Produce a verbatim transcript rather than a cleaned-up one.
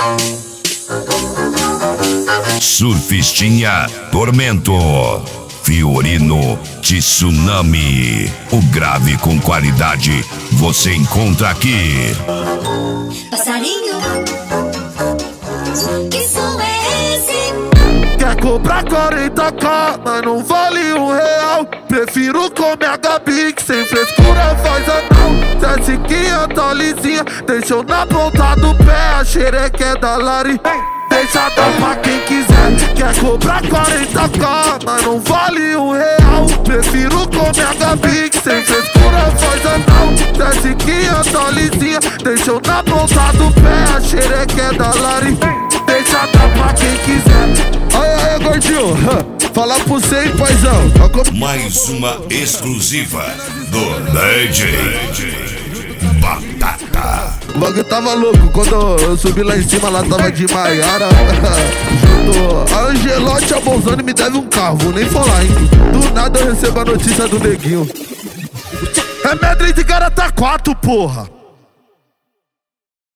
Surfistinha Tormento, Fiorino Tsunami. O grave com qualidade você encontra aqui. Passarinho, que som é esse? Quer cobrar quarenta k, mas não vale um real. Prefiro comer a Gabi, que sem frescura faz anão. Desce que a tá lisinha, deixou na ponta do pé. A xereca é da Lari, deixa dar pra quem quiser. Quer cobrar quarenta k, mas não vale um real. Prefiro comer a Gabi, que sem frescura faz anão. Desce que a tá lisinha, deixou na ponta do pé. A xereca é da Lari, deixa dar pra quem quiser. Aí, aí, gordinho, fala pro cê, hein, paizão. Mais uma exclusiva do D J Batata. O bagulho tava louco, quando eu subi lá em cima, lá tava de Maiara. Junto a Angelote, a Bolzani me deve um carro, vou nem falar, hein. Do nada eu recebo a notícia do neguinho. É Medley de Garata quatro, porra.